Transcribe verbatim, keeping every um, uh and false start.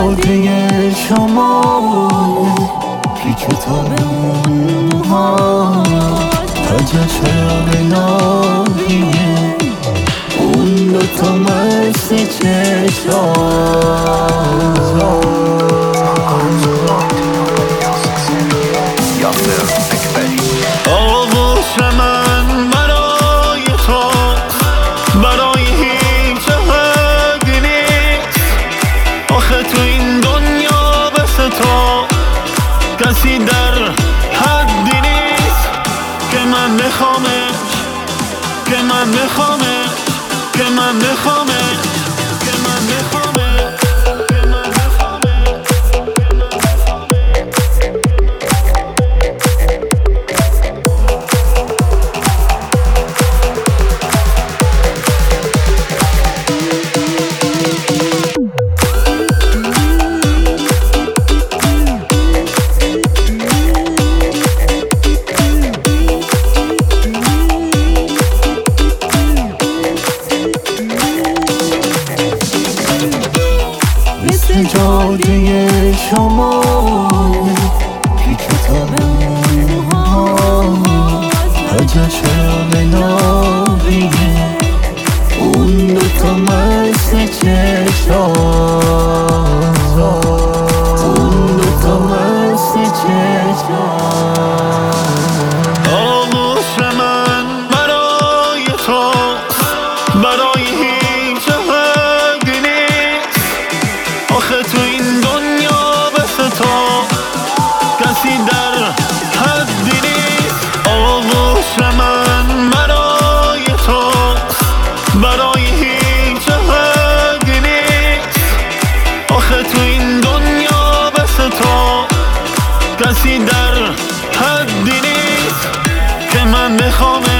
جاده شما پی کتاب اون موها تاج چراغ ناهیه اون دوتا مست چشم آغوش من برای تو برای هیچ حدی نیست آخه تو این دنیا بس تو کسی در حدی نیست که من بخوامش که من بخوامش که من بخوامش که من بخوامش جاده شما پی کتاب اون موها تاج چراغ ناهیه اون دوتا مست چشم اون دوتا مست چشم آغوش من برای تو برای هیچ حدی نیست آخه تو این دنیا بس تو کسی در حدی نیست آغوش من برای تو برای هیچ حدی نیست آخه تو این دنیا بس تو کسی در حدی نیست که من بخوام